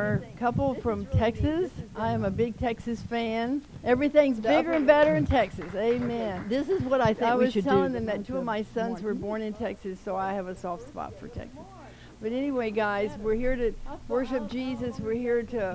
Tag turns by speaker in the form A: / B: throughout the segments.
A: are a couple from Texas. I am a big Texas fan. Everything's bigger and better in Texas. Amen. This is what I think we should do. I was telling them that two of my sons were born in Texas, so I have a soft spot for Texas. But anyway, guys, we're here to worship Jesus. We're here to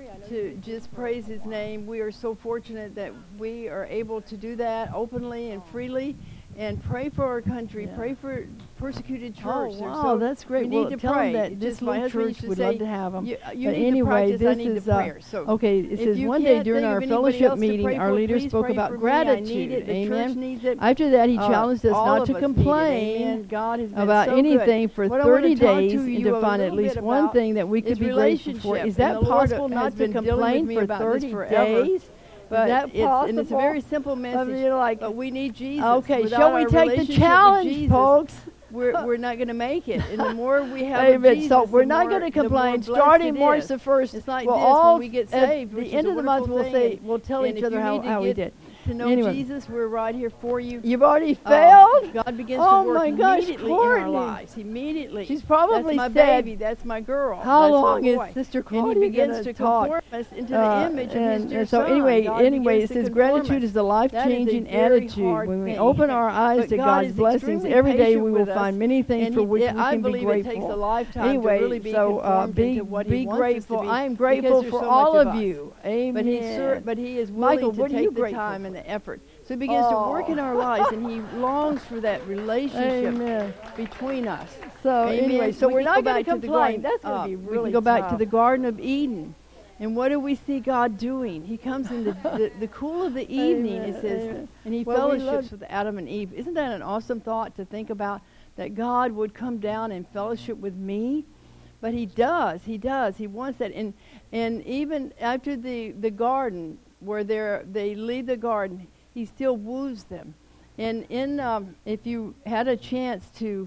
A: just praise his name. We are so fortunate that we are able to do that openly and freely. And pray for our country. Yeah. Pray for persecuted church.
B: Oh, wow, that's great.
A: We need to
B: tell
A: pray.
B: Them that this little church would love to have them.
A: You
B: but
A: need
B: anyway,
A: to practice, I need the prayer. So
B: okay, it says one day during our fellowship meeting, our leader spoke about gratitude. Amen. After that, he challenged us not to complain about anything for 30 days and to find at least one thing that we could be grateful for. Is that possible, not to complain for 30 days?
A: But it's a very simple message. But we need Jesus.
B: Okay, shall we take the challenge, folks?
A: We're not going to make it. And the more we have Jesus,
B: so we're not going to complain. Starting March the 1st,
A: it's like when we get saved.
B: At the end of the month, we'll tell each other how we did.
A: To know Jesus, we're right here for you.
B: You've already failed?
A: God begins to work immediately in our lives. Immediately.
B: She's probably
A: That's my baby. That's my girl.
B: How
A: that's
B: long
A: my boy.
B: is Sister Claudia
A: and he begins to
B: talk?
A: conform us into the image of his dear
B: so
A: Son.
B: Anyway, it says gratitude is a life-changing attitude. When we open our eyes to God's blessings, every day we will find many things for which we can be grateful.
A: It takes a lifetime to really be conformed into what he wants
B: grateful.
A: us to be.
B: I am grateful for all of you. Amen.
A: But he is willing to take the time and the effort. So he begins to work in our lives, and he longs for that relationship between us.
B: So anyway, so we're not going to complain.
A: That's going to be really We can go back to the Garden of Eden. And what do we see God doing? He comes in the cool of the evening, it says, and he fellowships with Adam and Eve. Isn't that an awesome thought to think about, that God would come down and fellowship with me? But he does. He wants that. And even after the garden, where they leave the garden, he still woos them. And if you had a chance to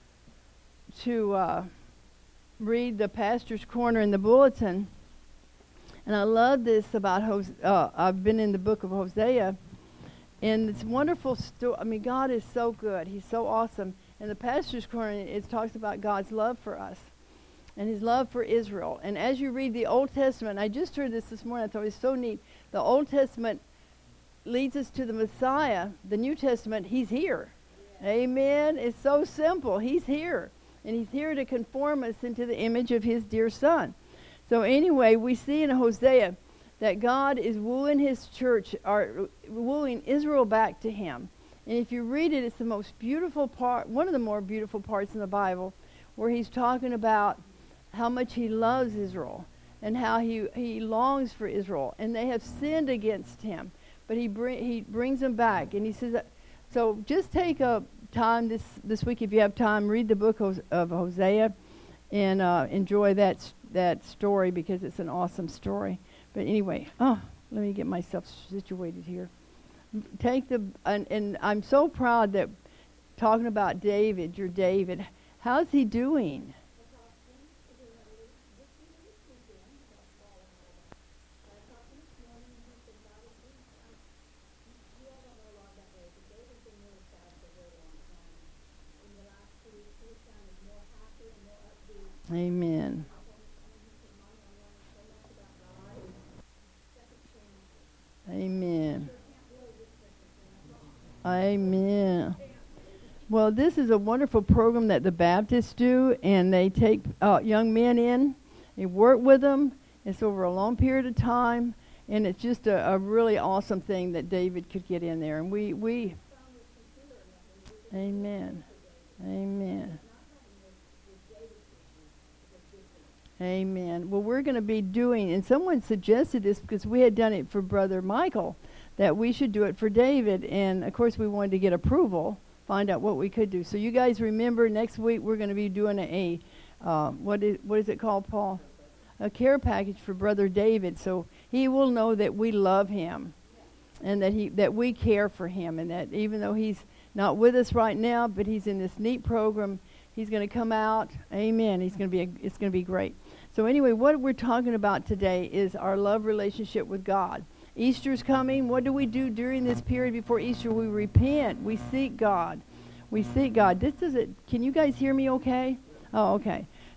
A: read the Pastor's Corner in the bulletin, and I love this about I've been in the book of Hosea, and it's wonderful story. I mean, God is so good. He's so awesome. And the Pastor's Corner, it talks about God's love for us and his love for Israel. And as you read the Old Testament, I just heard this morning, I thought it was so neat. The Old Testament leads us to the Messiah. The New Testament, he's here. Yeah. Amen. It's so simple. He's here. And he's here to conform us into the image of his dear Son. So anyway, we see in Hosea that God is wooing his church, or wooing Israel back to him. And if you read it, it's the most beautiful part, one of the more beautiful parts in the Bible, where he's talking about how much he loves Israel and how he longs for Israel. And they have sinned against him. But he brings them back, and he says that, so just take a time this week, if you have time, read the book of Hosea, and enjoy that story, because it's an awesome story. But anyway, let me get myself situated here. And I'm so proud that, talking about David, your David, how's he doing? Amen. Amen. Amen. Well, this is a wonderful program that the Baptists do, and they take young men in, they work with them. It's over a long period of time, and it's just a really awesome thing that David could get in there. And we Amen. Amen. Amen. Well, we're going to be doing, and someone suggested this because we had done it for Brother Michael, that we should do it for David. And, of course, we wanted to get approval, find out what we could do. So you guys remember, next week we're going to be doing what is it called, Paul? A care package for Brother David. So he will know that we love him and that we care for him, and that even though he's not with us right now, but he's in this neat program, he's going to come out. Amen. It's going to be great. So anyway, what we're talking about today is our love relationship with God. Easter's coming. What do we do during this period before Easter? We repent. We seek God. We seek God. Can you guys hear me okay? Oh, okay.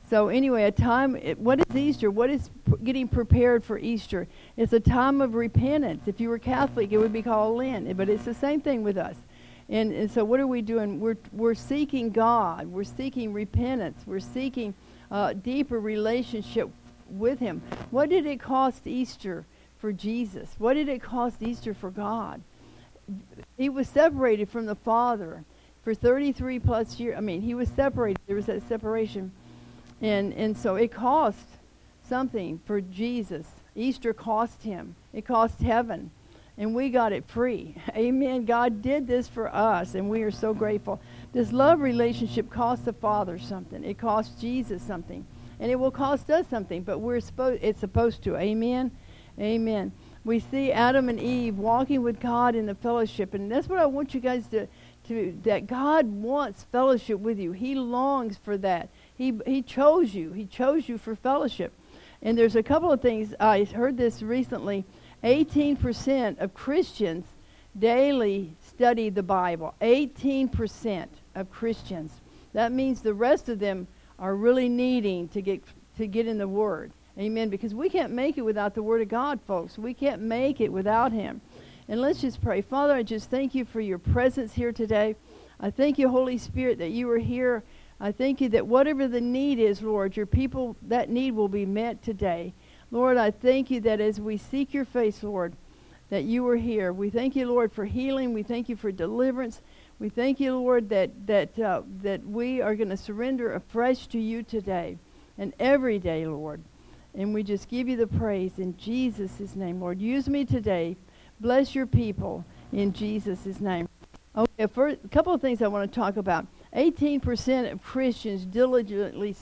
A: So anyway, what is Easter? What is getting prepared for Easter? It's a time of repentance. If you were Catholic, it would be called Lent, but it's the same thing with us. And so what are we doing? We're seeking God. We're seeking repentance. We're seeking deeper relationship with Him. What did it cost Easter for Jesus? What did it cost Easter for God? He was separated from the Father for 33 plus years. I mean, He was separated. There was that separation. And so it cost something for Jesus. Easter cost Him. It cost heaven. And we got it free. Amen. God did this for us, and we are so grateful. This love relationship cost the Father something. It cost Jesus something. And it will cost us something, but it's supposed to. Amen. Amen. We see Adam and Eve walking with God in the fellowship, and that's what I want you guys to that God wants fellowship with you. He longs for that. He chose you. He chose you for fellowship. And there's a couple of things. I heard this recently. 18% of Christians daily study the Bible. 18% of Christians. That means the rest of them are really needing to get in the Word. Amen. Because we can't make it without the Word of God, folks. We can't make it without Him. And let's just pray. Father, I just thank you for your presence here today. I thank you, Holy Spirit, that you are here. I thank you that whatever the need is, Lord, your people, that need will be met today. Lord, I thank you that as we seek your face, Lord, that you are here. We thank you, Lord, for healing. We thank you for deliverance. We thank you, Lord, that we are going to surrender afresh to you today and every day, Lord. And we just give you the praise in Jesus' name, Lord. Use me today. Bless your people in Jesus' name. Okay, a couple of things I want to talk about. 18% of Christians diligently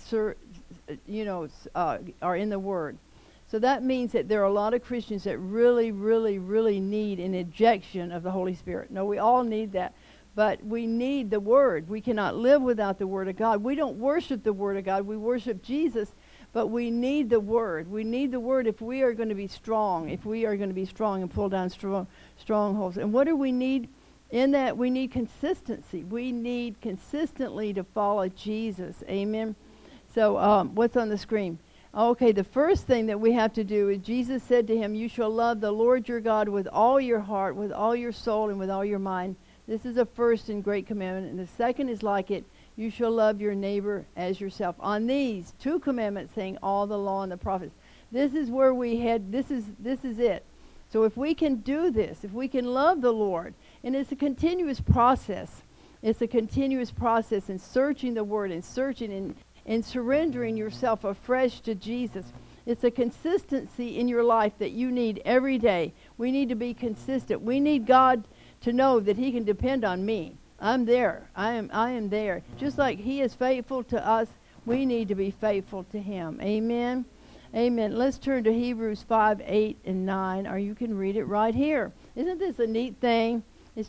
A: are in the Word. So that means that there are a lot of Christians that really, really, really need an injection of the Holy Spirit. No, we all need that. But we need the Word. We cannot live without the Word of God. We don't worship the Word of God. We worship Jesus, but we need the Word. We need the Word if we are going to be strong, and pull down strongholds. And what do we need? In that, we need consistency. We need consistently to follow Jesus. Amen. So what's on the screen? Okay, the first thing that we have to do is Jesus said to him, you shall love the Lord your God with all your heart, with all your soul, and with all your mind. This is the first and great commandment. And the second is like it. You shall love your neighbor as yourself. On these two commandments hang all the law and the prophets. This is where we head. This is it. So if we can do this, if we can love the Lord, and it's a continuous process. It's a continuous process in searching the Word and searching and surrendering yourself afresh to Jesus. It's a consistency in your life that you need every day. We need to be consistent. We need God to know that He can depend on me. I'm there. I am there. Just like He is faithful to us, we need to be faithful to Him. Amen. Amen. Let's turn to Hebrews 5, 8, and 9, or you can read it right here. Isn't this a neat thing? It's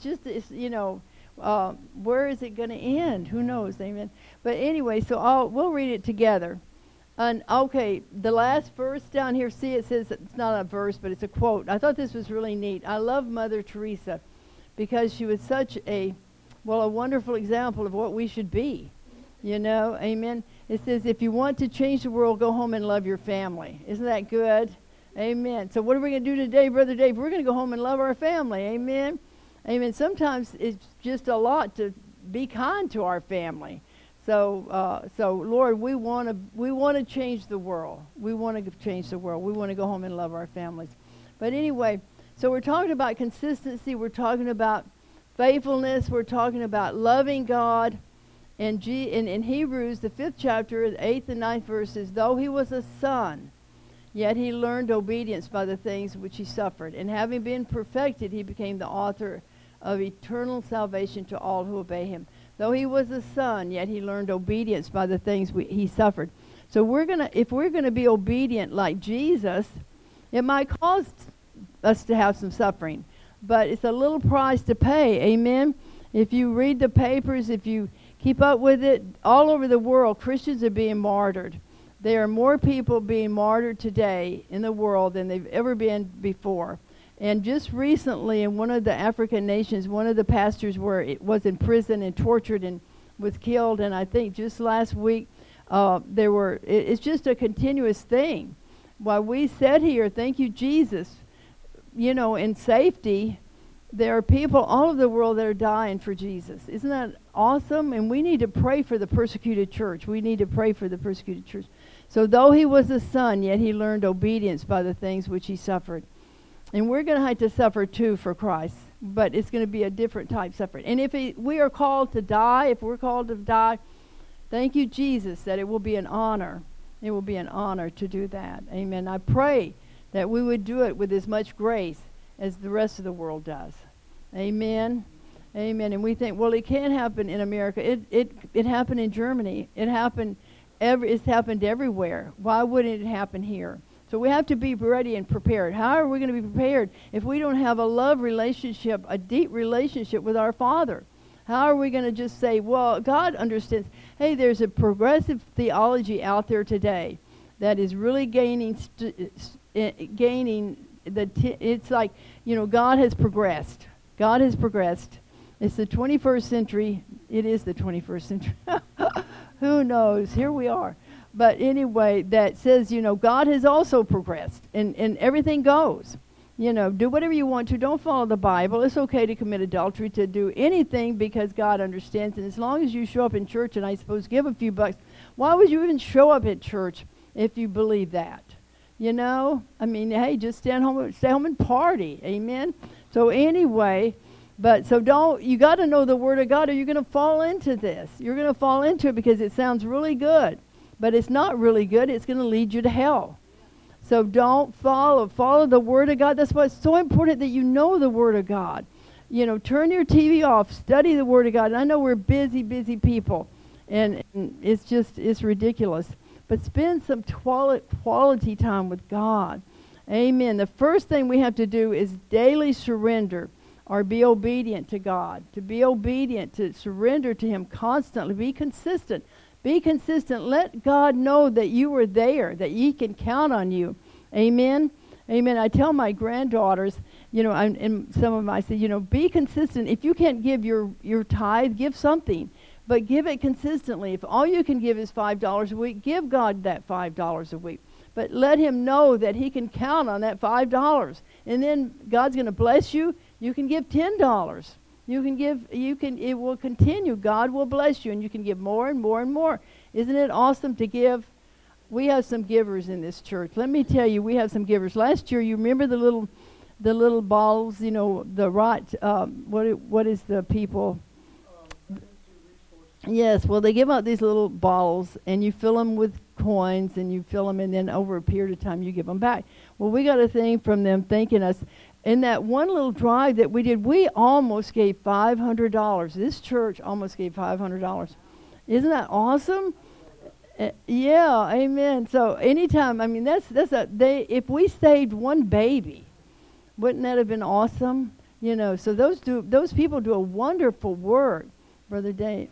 A: where is it going to end? Who knows? Amen. But anyway, so we'll read it together. And okay, the last verse down here, see, it says, it's not a verse, but it's a quote. I thought this was really neat. I love Mother Teresa because she was such a wonderful example of what we should be. You know, amen. It says, if you want to change the world, go home and love your family. Isn't that good? Amen. So what are we going to do today, Brother Dave? We're going to go home and love our family. Amen. Amen. Sometimes it's just a lot to be kind to our family. So Lord, we want to change the world. We want to change the world. We want to go home and love our families. But anyway, so we're talking about consistency. We're talking about faithfulness. We're talking about loving God. And in Hebrews, the 5th chapter, the 8th and 9th verses, though he was a son, yet he learned obedience by the things which he suffered. And having been perfected, he became the author of eternal salvation to all who obey him. Though he was a son, yet he learned obedience by the things he suffered. So if we're gonna be obedient like Jesus, it might cost us to have some suffering, but it's a little price to pay. Amen. If you read the papers, if you keep up with it, all over the world, Christians are being martyred. There are more people being martyred today in the world than they've ever been before. And just recently, in one of the African nations, one of the pastors was in prison and tortured and was killed. And I think just last week, It's just a continuous thing. While we sit here, thank you, Jesus, in safety, there are people all over the world that are dying for Jesus. Isn't that awesome? And we need to pray for the persecuted church. We need to pray for the persecuted church. So though he was a son, yet he learned obedience by the things which he suffered. And we're going to have to suffer too for Christ, but it's going to be a different type of suffering. And if we are called to die, if we're called to die, thank you, Jesus, that it will be an honor. It will be an honor to do that. Amen. I pray that we would do it with as much grace as the rest of the world does. Amen. Amen. And we think, well, it can't happen in America. It happened in Germany. It's happened everywhere. Why wouldn't it happen here? So we have to be ready and prepared. How are we going to be prepared if we don't have a love relationship, a deep relationship with our Father? How are we going to just say, well, God understands. Hey, there's a progressive theology out there today that is really gaining it's like, God has progressed. God has progressed. It's the 21st century. It is the 21st century. Who knows? Here we are. But anyway, that says, God has also progressed, and everything goes. Do whatever you want to. Don't follow the Bible. It's okay to commit adultery, to do anything, because God understands. And as long as you show up in church and I suppose give a few bucks, why would you even show up at church if you believe that? Hey, just stay home and party. Amen. So anyway, you got to know the Word of God, or you're going to fall into this. You're going to fall into it because it sounds really good, but it's not really good. It's going to lead you to hell. So don't follow the Word of God. That's why it's so important that you know the Word of God. Turn your TV off, study the Word of God. And I know we're busy people, and it's ridiculous. But spend some quality time with God. Amen. The first thing we have to do is daily surrender or be obedient to God. To be obedient, to surrender to Him constantly. Be consistent. Be consistent. Let God know that you are there, that He can count on you. Amen. Amen. I tell my granddaughters, and some of them I say, be consistent. If you can't give your tithe, give something. But give it consistently. If all you can give is $5 a week, give God that $5 a week. But let Him know that He can count on that $5. And then God's going to bless you. You can give $10. It will continue. God will bless you, and you can give more and more and more. Isn't it awesome to give? We have some givers in this church. Let me tell you, we have some givers. Last year, you remember the little bottles, what is the people? Yes, well, they give out these little bottles, and you fill them with coins, and you fill them, and then over a period of time, you give them back. Well, we got a thing from them thanking us. In that one little drive that we did, we almost gave $500. This church almost gave $500. Isn't that awesome? Yeah, amen. So anytime, if we saved one baby, wouldn't that have been awesome? So those people do a wonderful work, Brother Dave.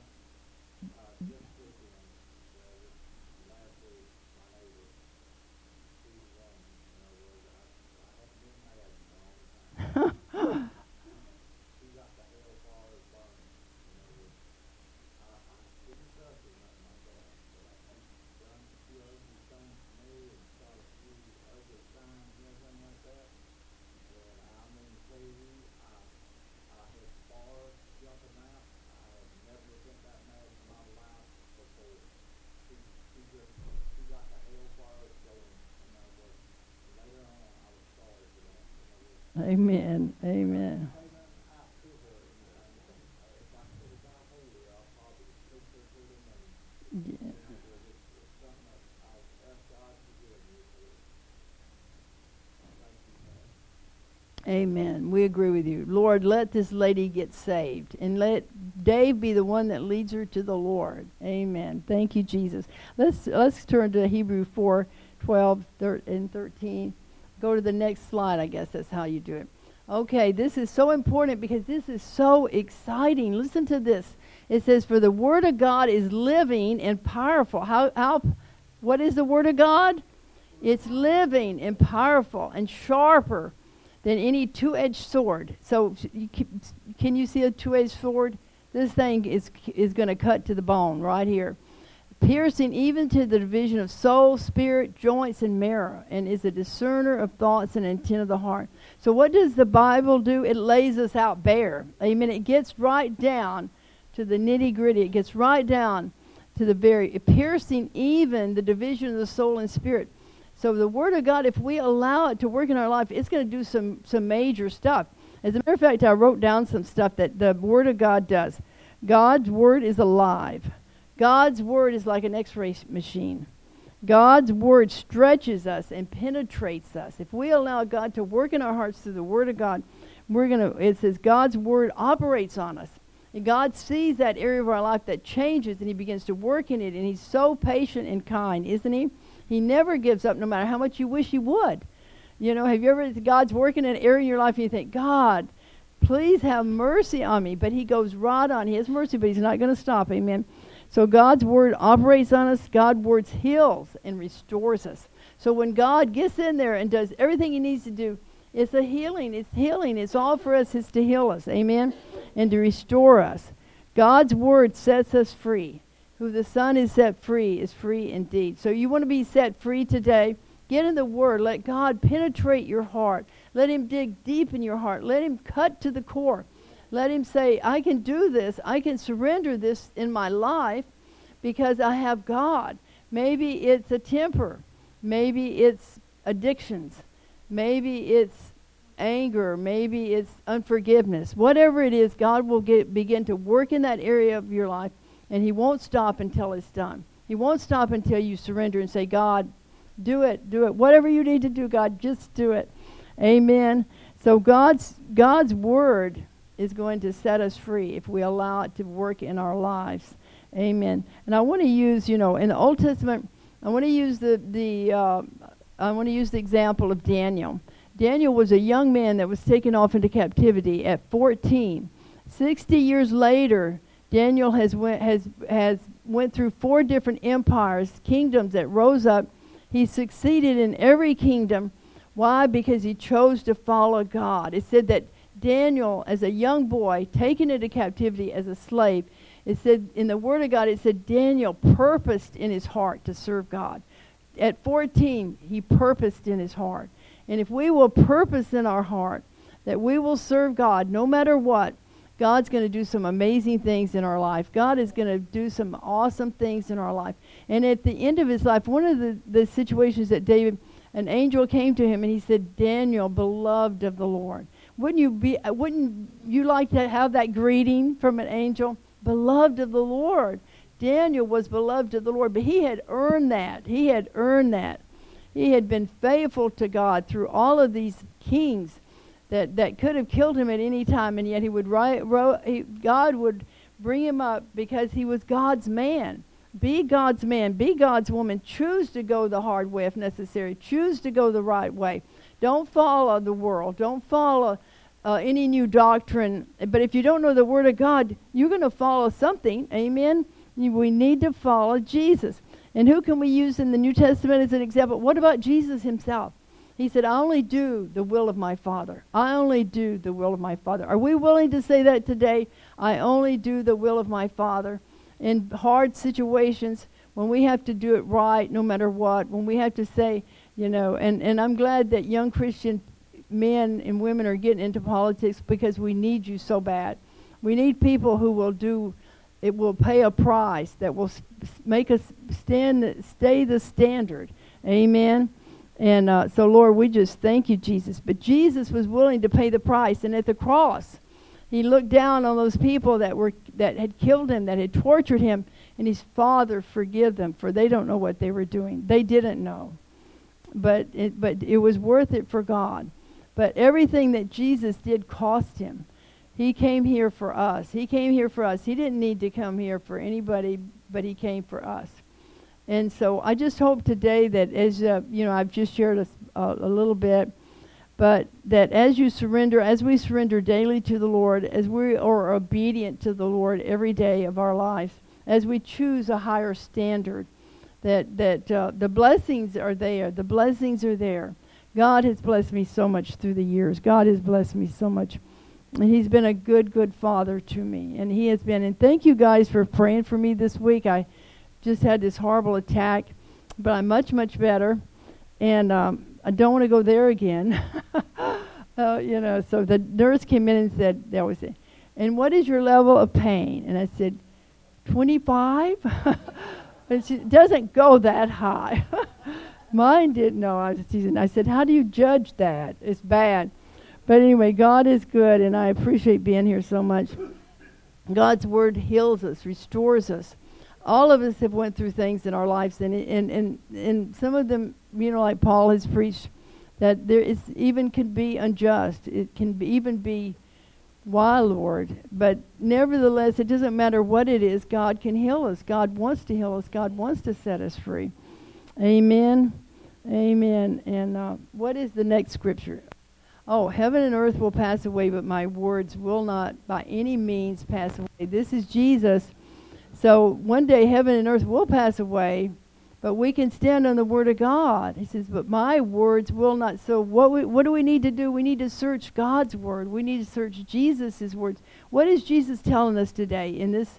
A: Amen. Amen. Yeah. Amen. We agree with you. Lord, let this lady get saved, and let Dave be the one that leads her to the Lord. Amen. Thank you, Jesus. Let's turn to Hebrews 4:12 and 13. Go to the next slide. I guess that's how you do it. Okay, this is so important because this is so exciting. Listen to this. It says, "For the Word of God is living and powerful." What is the Word of God? It's living and powerful and sharper than any two-edged sword. So can you see a two-edged sword? This thing is going to cut to the bone right here. piercing even to the division of soul, spirit, joints, and marrow, and is a discerner of thoughts and intent of the heart. So what does the Bible do? It lays us out bare. Amen. It gets right down to the nitty-gritty. It gets right down to the very piercing even the division of the soul and spirit. So the Word of God, if we allow it to work in our life, it's going to do some major stuff. As a matter of fact, I wrote down some stuff that the Word of God does. God's Word is alive. God's Word is like an X-ray machine. God's Word stretches us and penetrates us. If we allow God to work in our hearts through the Word of God, it says God's Word operates on us. And God sees that area of our life that changes, and He begins to work in it, and He's so patient and kind, isn't He? He never gives up no matter how much you wish He would. You know, have you ever, God's working in an area in your life and you think, God, please have mercy on me. But He goes right on. He has mercy, but He's not going to stop. Amen. So God's Word operates on us. God's Word heals and restores us. So when God gets in there and does everything He needs to do, it's a healing. It's healing. It's all for us. It's to heal us. Amen. And to restore us. God's Word sets us free. Who the Son is set free is free indeed. So you want to be set free today? Get in the Word. Let God penetrate your heart. Let Him dig deep in your heart. Let Him cut to the core. Let Him say, I can do this. I can surrender this in my life because I have God. Maybe it's a temper. Maybe it's addictions. Maybe it's anger. Maybe it's unforgiveness. Whatever it is, God will begin to work in that area of your life, and He won't stop until it's done. He won't stop until you surrender and say, God, do it, do it. Whatever you need to do, God, just do it. Amen. So God's Word is going to set us free if we allow it to work in our lives. Amen. And I want to use, in the Old Testament, I want to use the example of Daniel. Daniel was a young man that was taken off into captivity at 14. 60 years later, Daniel has went through 4 different empires, kingdoms that rose up. He succeeded in every kingdom. Why? Because he chose to follow God. It said that Daniel, as a young boy, taken into captivity as a slave, it said in the Word of God, it said Daniel purposed in his heart to serve God. At 14, he purposed in his heart. And if we will purpose in our heart that we will serve God no matter what, God's going to do some amazing things in our life. God is going to do some awesome things in our life. And at the end of his life, one of the situations that David, an angel came to him and he said, Daniel, beloved of the Lord. Wouldn't you like to have that greeting from an angel? Beloved of the Lord. Daniel was beloved of the Lord, but he had earned that. He had earned that. He had been faithful to God through all of these kings that could have killed him at any time, and yet God would bring him up because he was God's man. Be God's man. Be God's woman. Choose to go the hard way if necessary. Choose to go the right way. Don't follow the world. Don't follow any new doctrine. But if you don't know the Word of God, you're going to follow something. Amen? We need to follow Jesus. And who can we use in the New Testament as an example? What about Jesus himself? He said, I only do the will of my Father. I only do the will of my Father. Are we willing to say that today? I only do the will of my Father. In hard situations, when we have to do it right, no matter what, when we have to say, and I'm glad that young Christian men and women are getting into politics because we need you so bad. We need people who will pay a price, that will make us stay the standard. Amen. And so, Lord, we just thank you, Jesus. But Jesus was willing to pay the price. And at the cross, he looked down on those people that had killed him, that had tortured him, and his Father, forgive them, for they don't know what they were doing. They didn't know. But it was worth it for God. But everything that Jesus did cost him. He came here for us. He came here for us. He didn't need to come here for anybody, but he came for us. And so I just hope today that as, I've just shared a little bit, but that as we surrender daily to the Lord, as we are obedient to the Lord every day of our lives, as we choose a higher standard, that the blessings are there. The blessings are there. God has blessed me so much through the years. God has blessed me so much. And he's been a good, good father to me. And he has been. And thank you guys for praying for me this week. just had this horrible attack, but I'm much, much better. And I don't want to go there again. So the nurse came in and said, that was it. And what is your level of pain? And I said, 25? And she doesn't go that high. Mine didn't know I was teasing. I said, how do you judge that? It's bad. But anyway, God is good, and I appreciate being here so much. God's word heals us, restores us. All of us have went through things in our lives, and some of them, like Paul has preached, that there is even could be unjust. It can even be, why, Lord? But nevertheless, it doesn't matter what it is. God can heal us. God wants to heal us. God wants to set us free. Amen. Amen. And what is the next scripture? Oh, heaven and earth will pass away, but my words will not by any means pass away. This is Jesus. So one day heaven and earth will pass away, but we can stand on the word of God. He says, but my words will not. So what do we need to do? We need to search God's word. We need to search Jesus' words. What is Jesus telling us today in this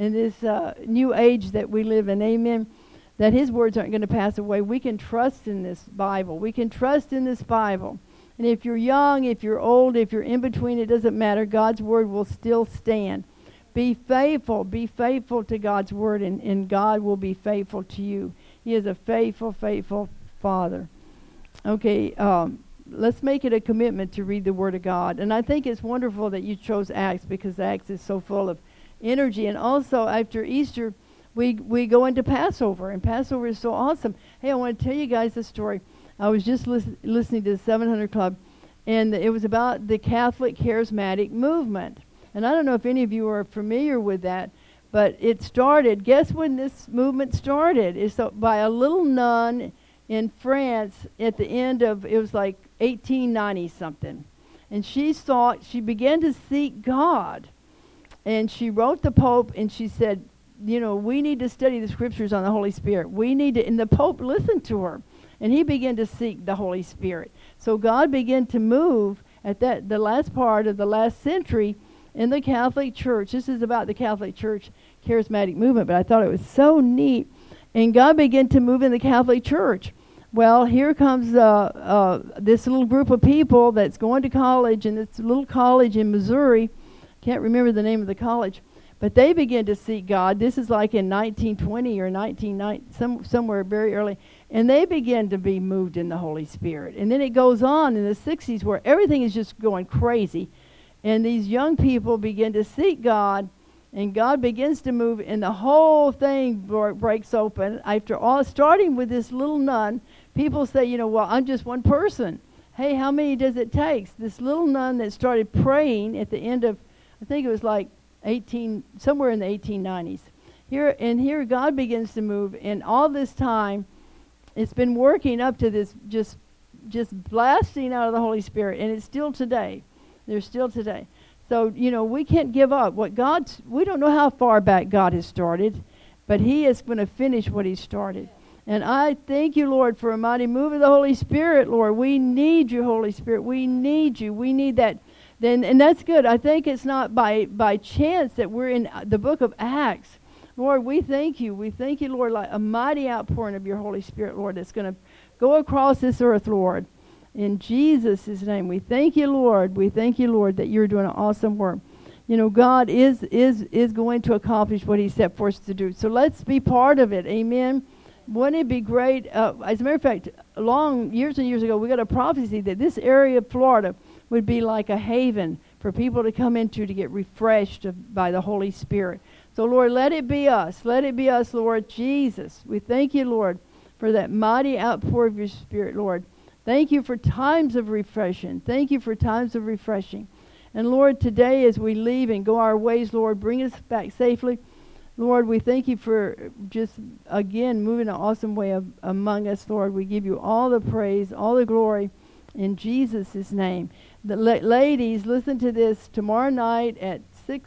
A: new age that we live in? Amen. That his words aren't going to pass away. We can trust in this Bible. We can trust in this Bible. And if you're young, if you're old, if you're in between, it doesn't matter. God's word will still stand. Be faithful to God's word, and God will be faithful to you. He is a faithful, faithful Father. Okay, let's make it a commitment to read the Word of God. And I think it's wonderful that you chose Acts, because Acts is so full of energy. And also, after Easter, we go into Passover, and Passover is so awesome. Hey, I want to tell you guys a story. I was just listening to the 700 Club, and it was about the Catholic Charismatic movement. And I don't know if any of you are familiar with that, but it started, guess when this movement started? It's by a little nun in France at the end of, it was like 1890-something. And she began to seek God. And she wrote the Pope, and she said, we need to study the scriptures on the Holy Spirit. We need to, and the Pope listened to her. And he began to seek the Holy Spirit. So God began to move at the last part of the last century in the Catholic Church. This is about the Catholic Church charismatic movement, but I thought it was so neat. And God began to move in the Catholic Church. Well, here comes this little group of people that's going to college, and this little college in Missouri. Can't remember the name of the college. But they began to seek God. This is like in 1920 or 1990, somewhere very early. And they began to be moved in the Holy Spirit. And then it goes on in the 60s where everything is just going crazy. And these young people begin to seek God. And God begins to move. And the whole thing breaks open. After all, starting with this little nun, people say, well, I'm just one person. Hey, how many does it take? This little nun that started praying at the end of, I think it was like somewhere in the 1890s. Here God begins to move, and all this time it's been working up to this just blasting out of the Holy Spirit, and it's still today. There's still today. So, we can't give up. We don't know how far back God has started, but he is going to finish what he started. And I thank you, Lord, for a mighty move of the Holy Spirit, Lord. We need you, Holy Spirit. We need you. We need that. And that's good. I think it's not by chance that we're in the book of Acts. Lord, we thank you. We thank you, Lord, like a mighty outpouring of your Holy Spirit, Lord, that's going to go across this earth, Lord. In Jesus' name, we thank you, Lord. We thank you, Lord, that you're doing an awesome work. God is going to accomplish what he set for us to do. So let's be part of it. Amen. Wouldn't it be great? As a matter of fact, years and years ago, we got a prophecy that this area of Florida would be like a haven for people to come into to get refreshed by the Holy Spirit. So, Lord, let it be us. Let it be us, Lord Jesus. We thank you, Lord, for that mighty outpour of your Spirit, Lord. Thank you for times of refreshing. Thank you for times of refreshing. And, Lord, today as we leave and go our ways, Lord, bring us back safely. Lord, we thank you for just, again, moving an awesome way among us, Lord. We give you all the praise, all the glory in Jesus' name. The ladies, listen to this. Tomorrow night at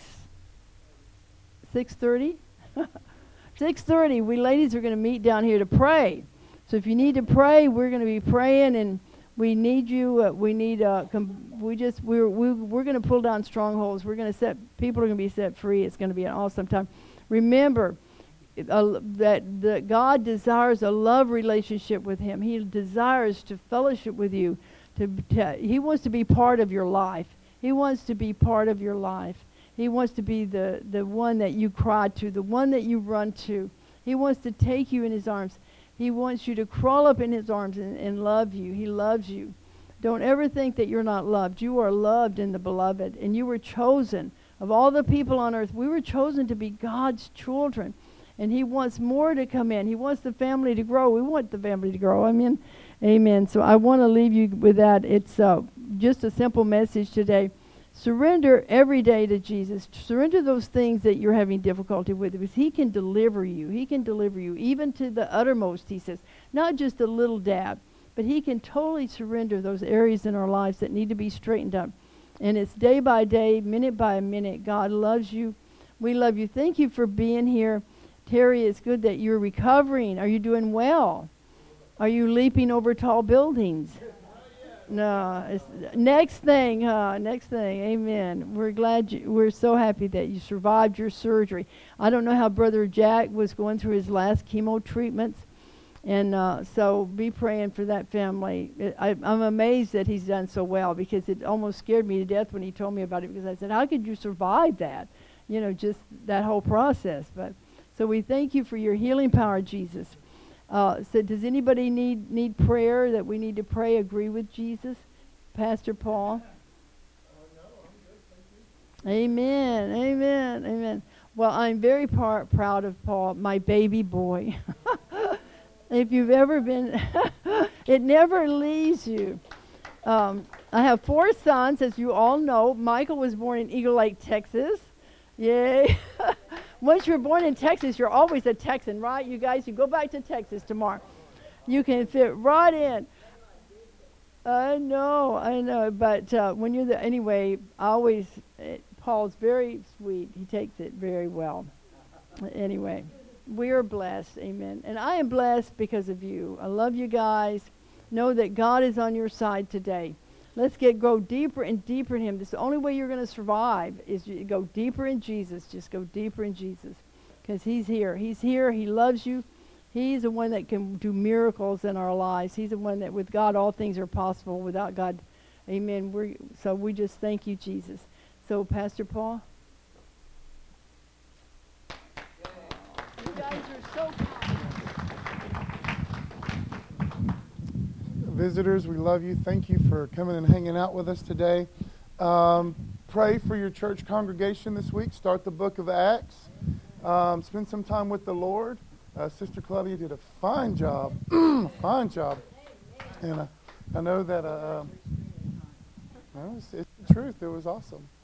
A: 6:30? 6:30, we ladies are going to meet down here to pray. So if you need to pray, we're going to be praying, and we need you. We're going to pull down strongholds. People are going to be set free. It's going to be an awesome time. Remember, that God desires a love relationship with Him. He desires to fellowship with you. He wants to be part of your life. He wants to be part of your life. He wants to be the one that you cry to, the one that you run to. He wants to take you in His arms. He wants you to crawl up in His arms and love you. He loves you. Don't ever think that you're not loved. You are loved in the Beloved, and you were chosen. Of all the people on earth, we were chosen to be God's children. And He wants more to come in. He wants the family to grow. We want the family to grow. Amen. So I want to leave you with that. It's just a simple message today. Surrender every day to Jesus. Surrender those things that you're having difficulty with, because He can deliver you. He can deliver you even to the uttermost, He says. Not just a little dab, but He can totally surrender those areas in our lives that need to be straightened up. And it's day by day, minute by minute. God loves you. We love you. Thank you for being here. Terry, it's good that you're recovering. Are you doing well? Are you leaping over tall buildings? No. Next thing, next thing. Amen. We're so happy that you survived your surgery. I don't know how Brother Jack was going through his last chemo treatments. And so be praying for that family. I'm amazed that he's done so well, because it almost scared me to death when he told me about it, because I said, how could you survive that? Just that whole process. But so we thank you for your healing power, Jesus. So does anybody need prayer, that we need to pray, agree with Jesus? Pastor Paul?
C: No, I'm good, thank you.
A: Amen, amen, amen. Well, I'm very proud of Paul, my baby boy. If you've ever been, it never leaves you. I have 4 sons, as you all know. Michael was born in Eagle Lake, Texas. Yay. Once you're born in Texas, you're always a Texan, right? You guys, you go back to Texas tomorrow. You can fit right in. I know. But when you're anyway, Paul's very sweet. He takes it very well. Anyway, we are blessed. Amen. And I am blessed because of you. I love you guys. Know that God is on your side today. Let's go deeper and deeper in Him. This is the only way you're going to survive, is you go deeper in Jesus. Just go deeper in Jesus, because He's here. He's here. He loves you. He's the one that can do miracles in our lives. He's the one that with God all things are possible. Without God, amen. So we just thank you, Jesus. So Pastor Paul. You guys are so kind.
C: Visitors, we love you. Thank you for coming and hanging out with us today. Pray for your church congregation this week. Start the book of Acts. Spend some time with the Lord. Sister Claudia did a fine job. Fine job. And I know that it's the truth. It was awesome.